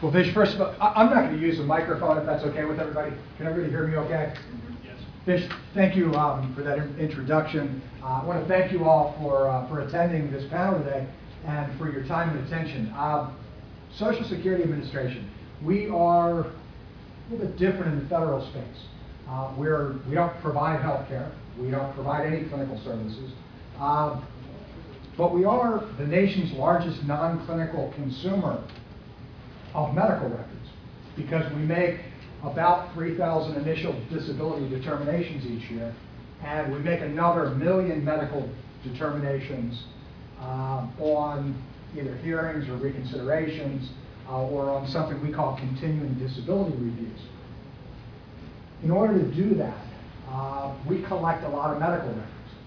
Well, Vish, first of all, I'm not going to use a microphone if that's okay with everybody. Can everybody hear me okay? Yes. Vish, thank you for that introduction. I want to thank you all for attending this panel today and for your time and attention. Social Security Administration, we are a little bit different in the federal space. We don't provide health care. We don't provide any clinical services. But we are the nation's largest non-clinical consumer of medical records because we make about 3,000 initial disability determinations each year, and we make another 1 million medical determinations on either hearings or reconsiderations or on something we call continuing disability reviews. In order to do that, we collect a lot of medical records.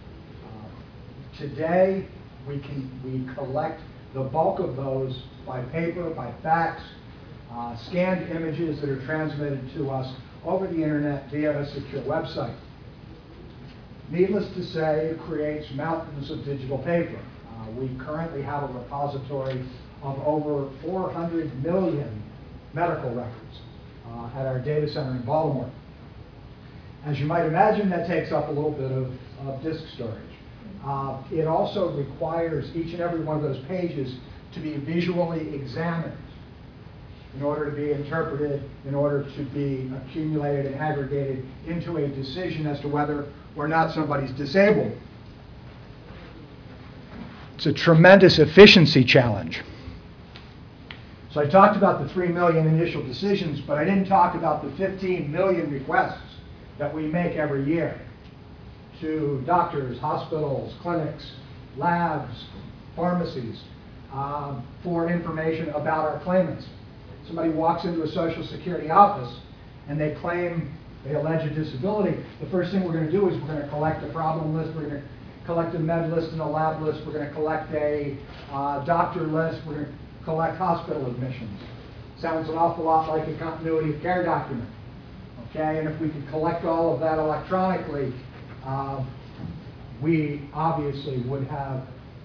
Today, we collect the bulk of those by paper, by fax, scanned images that are transmitted to us over the internet via a secure website. Needless to say, it creates mountains of digital paper. We currently have a repository of over 400 million medical records at our data center in Baltimore. As you might imagine, that takes up a little bit of disk storage. It also requires each and every one of those pages to be visually examined in order to be interpreted, in order to be accumulated and aggregated into a decision as to whether or not somebody's disabled. It's a tremendous efficiency challenge. So I talked about the 3 million initial decisions, but I didn't talk about the 15 million requests that we make every year to doctors, hospitals, clinics, labs, pharmacies, for information about our claimants. Somebody walks into a Social Security office and they claim they allege a disability. The first thing we're going to do is we're going to collect a problem list, we're going to collect a med list and a lab list, we're going to collect a doctor list, we're going to collect hospital admissions. Sounds an awful lot like a continuity of care document. Okay, and if we could collect all of that electronically, we obviously would have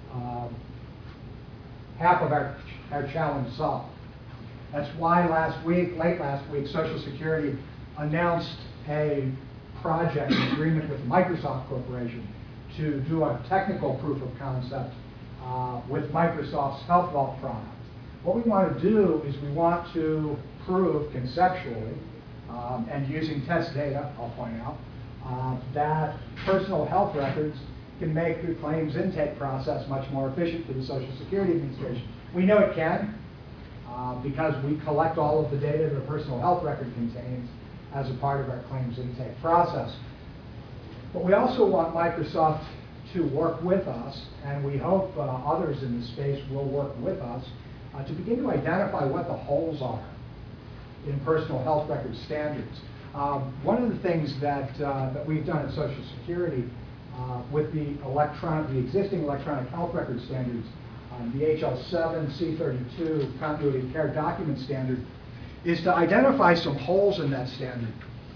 half of our challenge solved. That's why late last week, Social Security announced a project agreement with Microsoft Corporation to do a technical proof of concept with Microsoft's Health Vault product. What we want to do is we want to prove conceptually, and using test data, I'll point out, that personal health records can make the claims intake process much more efficient for the Social Security Administration. We know it can, because we collect all of the data that a personal health record contains as a part of our claims intake process. But we also want Microsoft to work with us, and we hope others in the space will work with us, to begin to identify what the holes are in personal health record standards. One of the things that we've done at Social Security with the existing electronic health record standards, the HL7 C32 continuity of care document standard, is to identify some holes in that standard.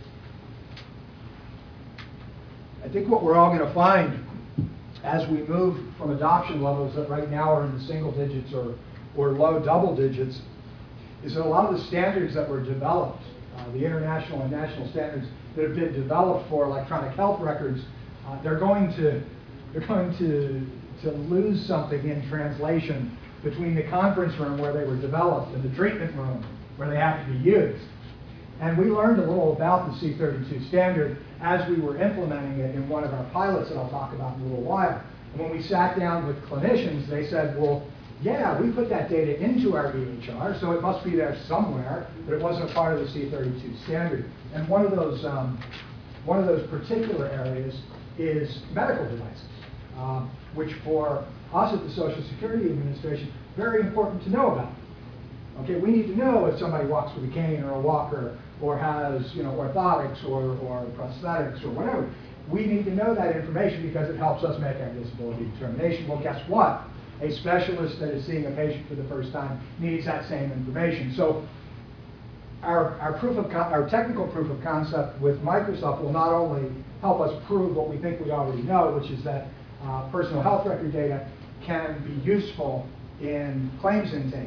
I think what we're all going to find as we move from adoption levels that right now are in the single digits or low double digits is that a lot of the standards that were developed, the international and national standards that have been developed for electronic health records, they're going to lose something in translation between the conference room where they were developed and the treatment room where they have to be used. And we learned a little about the C32 standard as we were implementing it in one of our pilots that I'll talk about in a little while. And when we sat down with clinicians, they said, well, yeah, we put that data into our EHR, so it must be there somewhere, but it wasn't a part of the C32 standard. And one of those particular areas is medical devices, which for us at the Social Security Administration, very important to know about. Okay, we need to know if somebody walks with a cane or a walker or has, orthotics or prosthetics or whatever. We need to know that information because it helps us make our disability determination. Well, guess what? A specialist that is seeing a patient for the first time needs that same information. So our technical proof of concept with Microsoft will not only help us prove what we think we already know, which is that personal health record data can be useful in claims intake,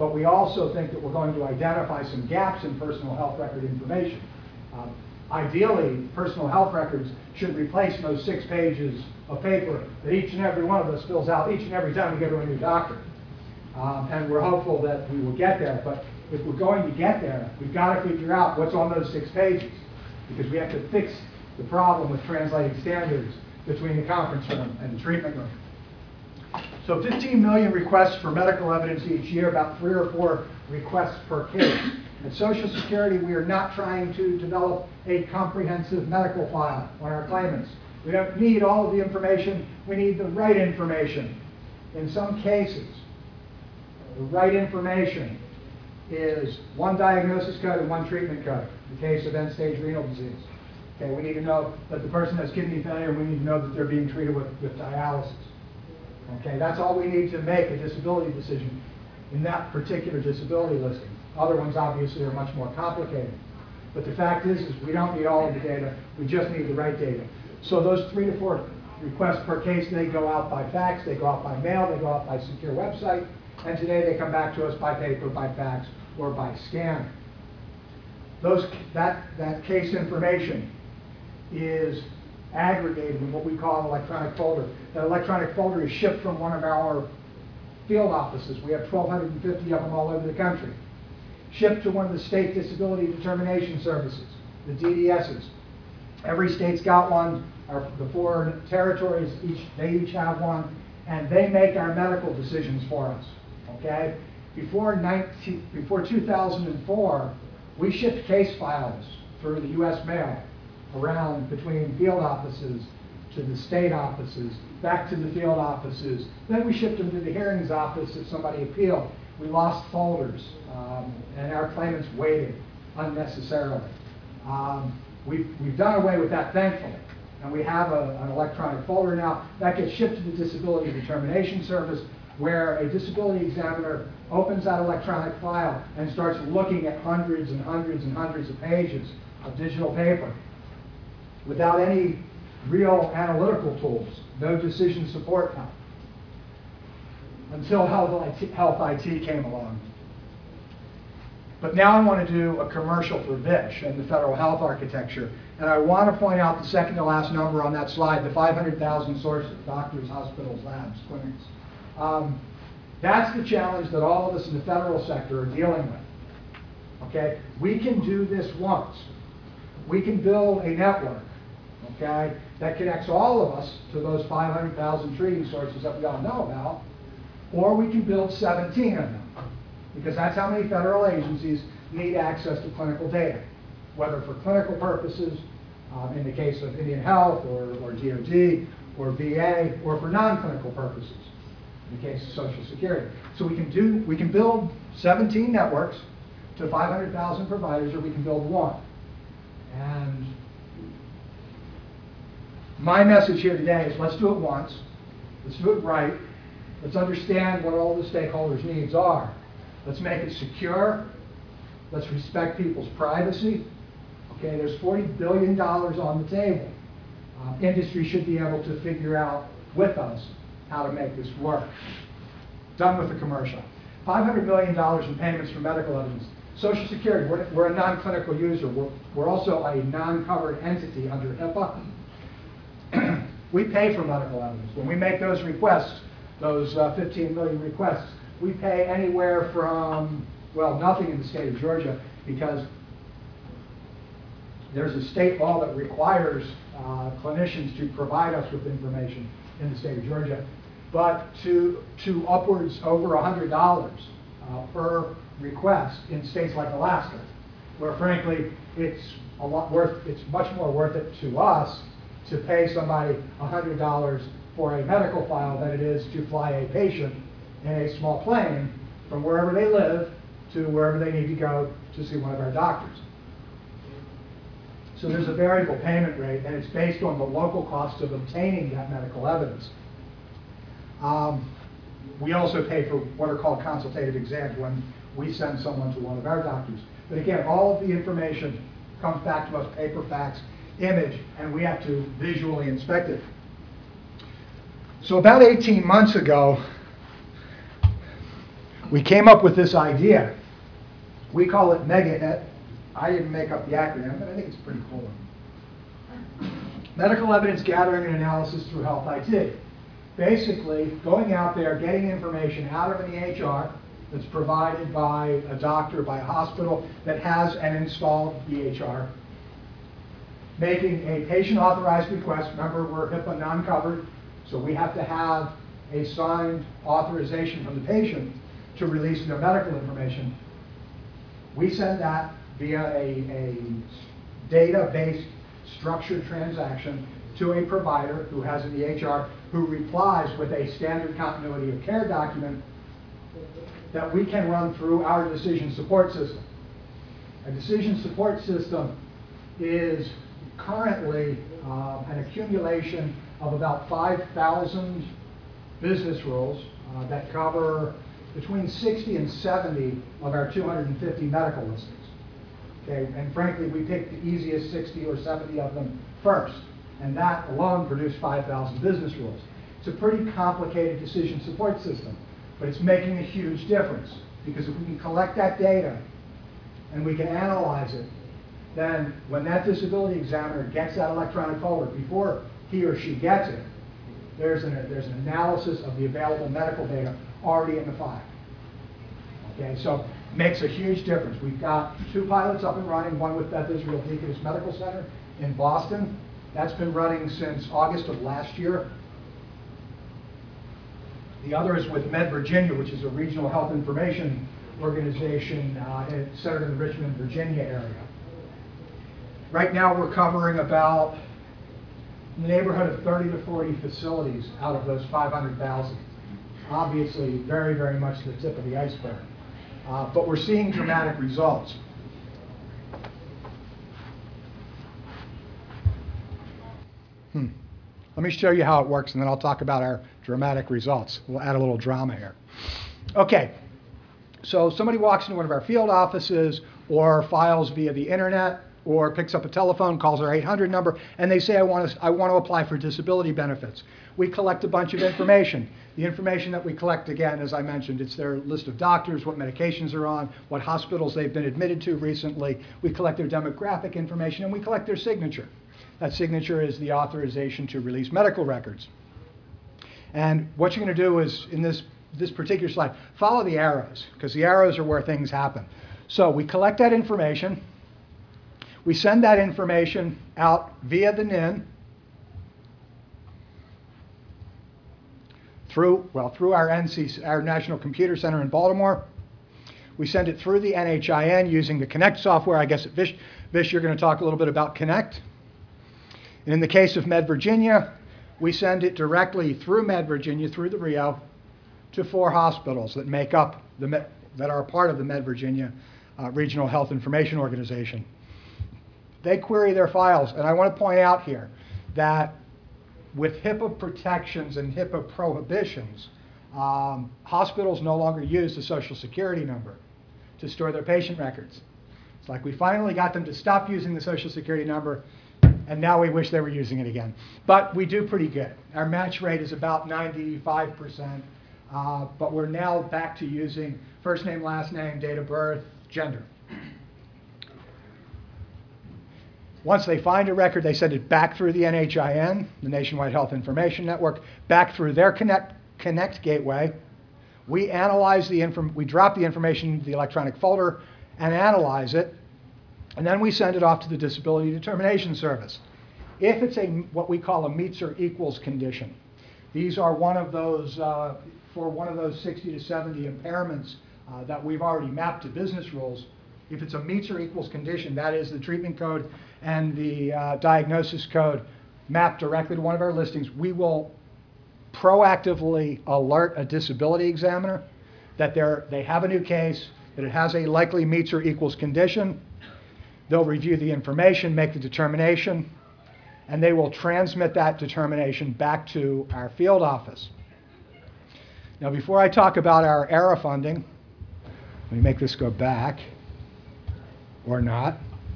but we also think that we're going to identify some gaps in personal health record information. Ideally, personal health records should replace those 6 pages of paper that each and every one of us fills out each and every time we go to a new doctor. And we're hopeful that we will get there, but if we're going to get there, we've got to figure out what's on those 6 pages, because we have to fix the problem with translating standards between the conference room and the treatment room. So 15 million requests for medical evidence each year, about 3 or 4 requests per case. At Social Security, we are not trying to develop a comprehensive medical file on our claimants. We don't need all of the information, we need the right information. In some cases, the right information is 1 diagnosis code and 1 treatment code. In the case of end-stage renal disease. Okay, we need to know that the person has kidney failure, and we need to know that they're being treated with dialysis. Okay, that's all we need to make a disability decision in that particular disability listing. Other ones obviously are much more complicated. But the fact is we don't need all of the data, we just need the right data. So those 3 to 4 requests per case, they go out by fax, they go out by mail, they go out by secure website, and today they come back to us by paper, by fax, or by scan. That case information is aggregated in what we call an electronic folder. That electronic folder is shipped from one of our field offices. We have 1,250 of them all over the country. Shipped to one of the state disability determination services, the DDSs. Every state's got one. The 4 territories, they each have one, and they make our medical decisions for us. Okay? Before 2004, we shipped case files through the U.S. mail around between field offices to the state offices, back to the field offices. Then we shipped them to the hearings office if somebody appealed. We lost folders, and our claimants waited unnecessarily. We've done away with that, thankfully, and we have an electronic folder now that gets shipped to the Disability Determination Service, where a disability examiner opens that electronic file and starts looking at hundreds and hundreds and hundreds of pages of digital paper without any real analytical tools, no decision support help, until Health IT came along. But now I want to do a commercial for VISH and the federal health architecture. And I want to point out the second to last number on that slide, the 500,000 sources, doctors, hospitals, labs, clinics. That's the challenge that all of us in the federal sector are dealing with. Okay? We can do this once. We can build a network, okay, that connects all of us to those 500,000 treating sources that we all know about, or we can build 17 of them, because that's how many federal agencies need access to clinical data, whether for clinical purposes, in the case of Indian Health or DOD or VA, or for non-clinical purposes, in the case of Social Security. So we can build 17 networks to 500,000 providers, or we can build 1. And my message here today is let's do it once, let's do it right, let's understand what all the stakeholders' needs are. Let's make it secure, let's respect people's privacy. Okay, there's $40 billion on the table. Industry should be able to figure out with us how to make this work. Done with the commercial. $500 million in payments for medical evidence. Social Security, we're a non-clinical user. We're also a non-covered entity under HIPAA. We pay for medical evidence. When we make those requests, those 15 million requests, we pay anywhere from, well, nothing in the state of Georgia, because there's a state law that requires clinicians to provide us with information in the state of Georgia, but to upwards over $100 per request in states like Alaska, where frankly it's much more worth it to us to pay somebody $100 for a medical file than it is to fly a patient in a small plane from wherever they live to wherever they need to go to see one of our doctors. So there's a variable payment rate, and it's based on the local costs of obtaining that medical evidence. We also pay for what are called consultative exams when we send someone to one of our doctors. But again, all of the information comes back to us, paper, fax, image, and we have to visually inspect it. So about 18 months ago, we came up with this idea. We call it MEGAHIT. I didn't make up the acronym, but I think it's pretty cool. Medical evidence gathering and analysis through health IT. Basically, going out there, getting information out of an EHR that's provided by a doctor, by a hospital that has an installed EHR, making a patient authorized request. Remember, we're HIPAA non-covered, so we have to have a signed authorization from the patient to release their medical information. We send that via a data-based structured transaction to a provider who has an EHR who replies with a standard continuity of care document that we can run through our decision support system. A decision support system is currently an accumulation of about 5,000 business rules that cover between 60 and 70 of our 250 medical listings. Okay, and frankly, we picked the easiest 60 or 70 of them first, and that alone produced 5,000 business rules. It's a pretty complicated decision support system, but it's making a huge difference, because if we can collect that data and we can analyze it, then when that disability examiner gets that electronic folder, before he or she gets it, there's an analysis of the available medical data already in the file. Okay, so makes a huge difference. We've got 2 pilots up and running, one with Beth Israel Deaconess Medical Center in Boston. That's been running since August of last year. The other is with Med Virginia, which is a regional health information organization centered in the Richmond, Virginia area. Right now we're covering about in the neighborhood of 30 to 40 facilities out of those 500,000. Obviously, very, very much the tip of the iceberg. But we're seeing dramatic results. Let me show you how it works, and then I'll talk about our dramatic results. We'll add a little drama here. Okay, so somebody walks into one of our field offices or files via the internet or picks up a telephone, calls our 800 number, and they say, I want to apply for disability benefits. We collect a bunch of information. The information that we collect, again, as I mentioned, it's their list of doctors, what medications they're on, what hospitals they've been admitted to recently. We collect their demographic information, and we collect their signature. That signature is the authorization to release medical records. And what you're going to do is, in this particular slide, follow the arrows, because the arrows are where things happen. So we collect that information. We send that information out via the NIN through our National Computer Center in Baltimore. We send it through the NHIN using the Connect software. I guess at Vish, you're going to talk a little bit about Connect. And in the case of Med Virginia, we send it directly through Med Virginia, through the Rio, to 4 hospitals that make up that are part of the Med Virginia Regional Health Information Organization. They query their files, and I want to point out here that with HIPAA protections and HIPAA prohibitions, hospitals no longer use the Social Security number to store their patient records. It's like we finally got them to stop using the Social Security number, and now we wish they were using it again. But we do pretty good. Our match rate is about 95%, but we're now back to using first name, last name, date of birth, gender. Once they find a record, they send it back through the NHIN, the Nationwide Health Information Network, back through their Connect gateway. We analyze we drop the information into the electronic folder and analyze it, and then we send it off to the Disability Determination Service. If it's what we call a meets or equals condition, these are one of those, for one of those 60 to 70 impairments that we've already mapped to business rules. If it's a meets or equals condition, that is the treatment code and the diagnosis code mapped directly to one of our listings, we will proactively alert a disability examiner that they have a new case, that it has a likely meets or equals condition. They'll review the information, make the determination, and they will transmit that determination back to our field office. Now, before I talk about our ERA funding, let me make this go back, or not.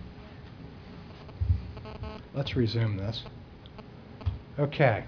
Let's resume this. Okay.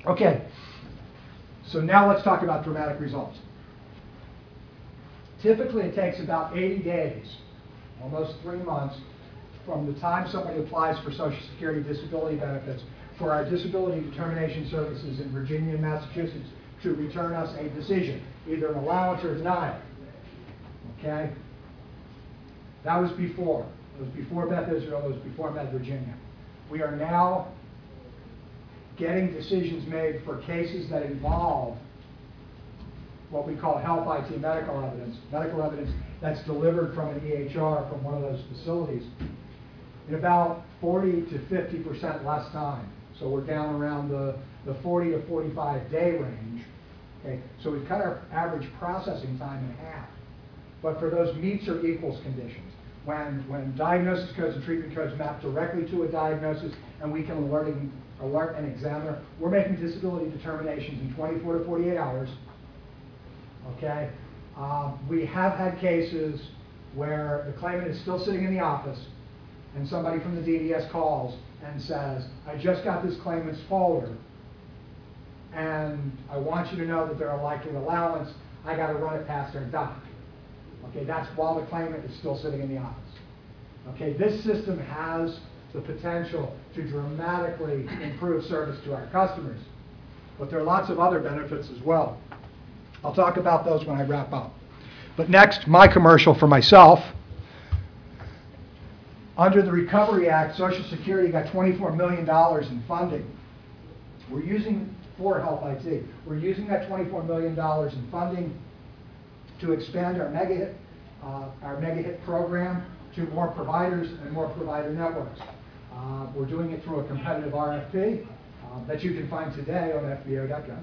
Okay, so now let's talk about dramatic results. Typically, it takes about 80 days, almost 3 months, from the time somebody applies for Social Security disability benefits for our disability determination services in Virginia and Massachusetts to return us a decision, either an allowance or denial. Okay? That was before. It was before Beth Israel, it was before Beth Virginia. We are now getting decisions made for cases that involve what we call health IT medical evidence that's delivered from an EHR from one of those facilities in about 40 to 50% less time. So we're down around the 40 to 45 day range. Okay? So we've cut our average processing time in half. But for those meets or equals conditions, when diagnosis codes and treatment codes map directly to a diagnosis and we can alert an examiner, we're making disability determinations in 24 to 48 hours. Okay? We have had cases where the claimant is still sitting in the office and somebody from the DDS calls and says, I just got this claimant's folder and I want you to know that they're a likely allowance. I got to run it past our doc. Okay, that's while the claimant is still sitting in the office. Okay, this system has the potential to dramatically improve service to our customers, but there are lots of other benefits as well. I'll talk about those when I wrap up. But next, my commercial for myself. Under the Recovery Act, Social Security got $24 million in funding. We're using, for health IT, we're using that $24 million in funding to expand our mega-hit program to more providers and more provider networks. We're doing it through a competitive RFP that you can find today on FBO.gov.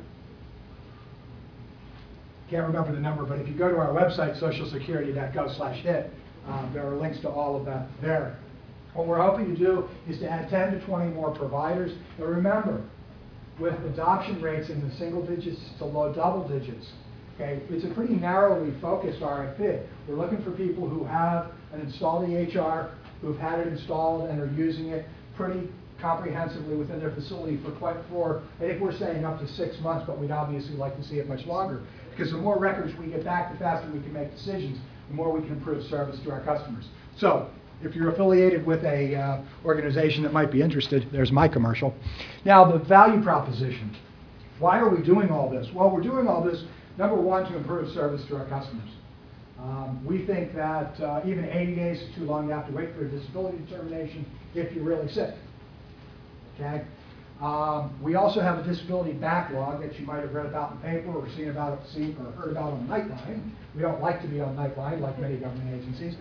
Can't remember the number, but if you go to our website, socialsecurity.gov/hit, there are links to all of that there. What we're hoping to do is to add 10 to 20 more providers. But remember, with adoption rates in the single digits to low double digits, okay, it's a pretty narrowly focused RFP. We're looking for people who have an installed EHR, who've had it installed and are using it pretty comprehensively within their facility for I think we're saying up to 6 months, but we'd obviously like to see it much longer. Because the more records we get back, the faster we can make decisions, the more we can improve service to our customers. So, if you're affiliated with a organization that might be interested, there's my commercial. Now, the value proposition. Why are we doing all this? Well, we're doing all this, number one, to improve service to our customers. We think that even 80 days is too long. You have to wait for a disability determination if you're really sick. Okay? We also have a disability backlog that you might have read about in the paper or seen or heard about on Nightline. We don't like to be on Nightline like many government agencies.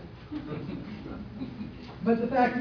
But the fact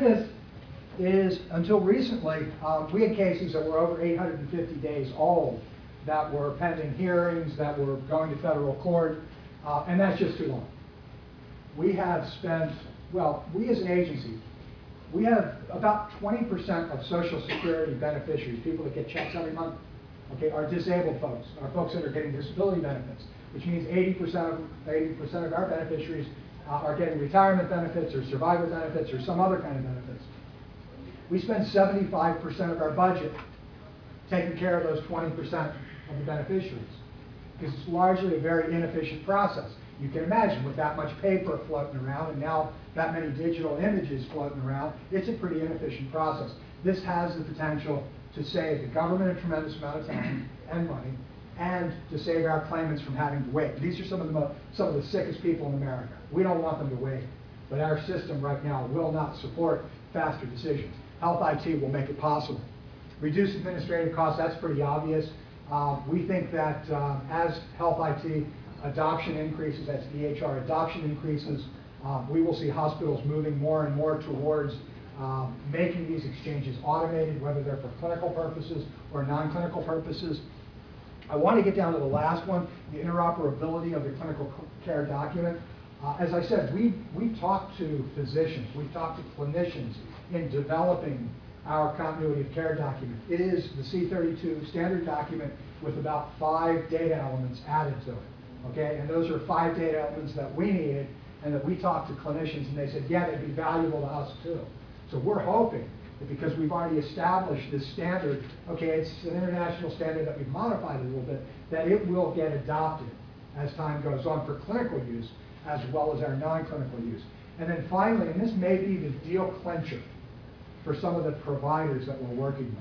is until recently, we had cases that were over 850 days old that were pending hearings, that were going to federal court, and that's just too long. We have spent, well, we as an agency, we have about 20% of Social Security beneficiaries, people that get checks every month, okay, are disabled folks, are folks that are getting disability benefits, which means 80% of our beneficiaries are getting retirement benefits or survivor benefits or some other kind of benefits. We spend 75% of our budget taking care of those 20% of the beneficiaries, because it's largely a very inefficient process. You can imagine with that much paper floating around and now that many digital images floating around, it's a pretty inefficient process. This has the potential to save the government a tremendous amount of time and money, and to save our claimants from having to wait. These are some of the sickest people in America. We don't want them to wait, but our system right now will not support faster decisions. Health IT will make it possible. Reduce administrative costs, that's pretty obvious. We think that as health IT adoption increases, as EHR adoption increases, we will see hospitals moving more and more towards making these exchanges automated, whether they're for clinical purposes or non-clinical purposes. I want to get down to the last one, the interoperability of the clinical care document. As I said, we've talked to physicians, we've talked to clinicians in developing our continuity of care document. It is the C32 standard document with about 5 data elements added to it. Okay, and those are 5 data elements that we needed and that we talked to clinicians and they said, yeah, they'd be valuable to us too. So we're hoping because we've already established this standard, okay, it's an international standard that we've modified a little bit, that it will get adopted as time goes on for clinical use as well as our non-clinical use. And then finally, and this may be the deal clincher for some of the providers that we're working with.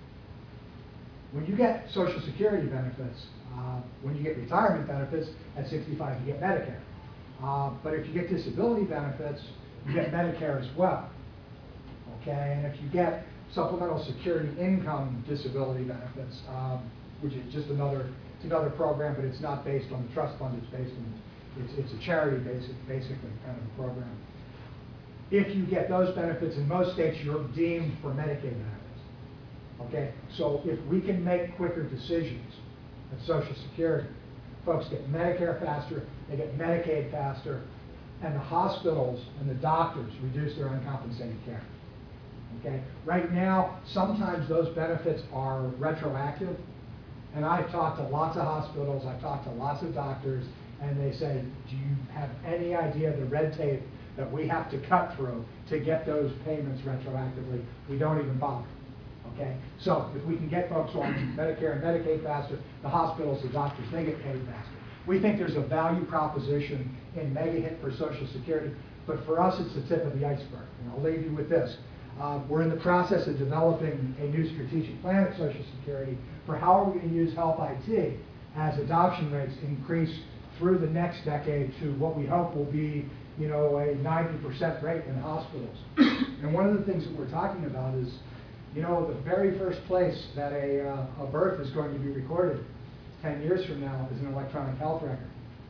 When you get Social Security benefits, when you get retirement benefits at 65, you get Medicare. But if you get disability benefits, you get Medicare as well. Okay, and if you get supplemental security income disability benefits, which is just another program, but it's not based on the trust fund, it's based on, it's a charity basically kind of a program. If you get those benefits, in most states, you're deemed for Medicaid benefits. Okay, so if we can make quicker decisions at Social Security, folks get Medicare faster, they get Medicaid faster, and the hospitals and the doctors reduce their uncompensated care. Okay, right now, sometimes those benefits are retroactive, and I've talked to lots of hospitals, I've talked to lots of doctors, and they say, do you have any idea the red tape that we have to cut through to get those payments retroactively? We don't even bother. Okay, so if we can get folks on Medicare and Medicaid faster, the hospitals, the doctors, they get paid faster. We think there's a value proposition in mega hit for Social Security, but for us it's the tip of the iceberg. And I'll leave you with this. We're in the process of developing a new strategic plan at Social Security for how are we going to use health IT as adoption rates increase through the next decade to what we hope will be, you know, a 90% rate in hospitals. And one of the things that we're talking about is, you know, the very first place that a birth is going to be recorded 10 years from now is an electronic health record.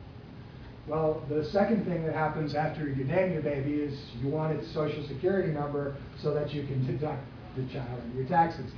Well, the second thing that happens after you name your baby is you want its Social Security number so that you can deduct the child and your taxes.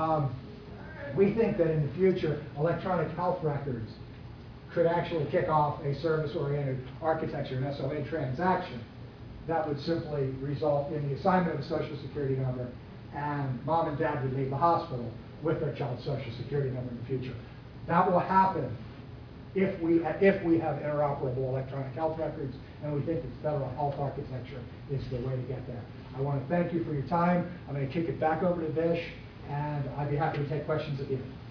We think that in the future, electronic health records could actually kick off a service-oriented architecture, an SOA transaction, that would simply result in the assignment of a Social Security number, and mom and dad would leave the hospital with their child's Social Security number in the future. That will happen if we have interoperable electronic health records, and we think that federal health architecture is the way to get there. I want to thank you for your time. I'm going to kick it back over to Vish, and I'd be happy to take questions at the end.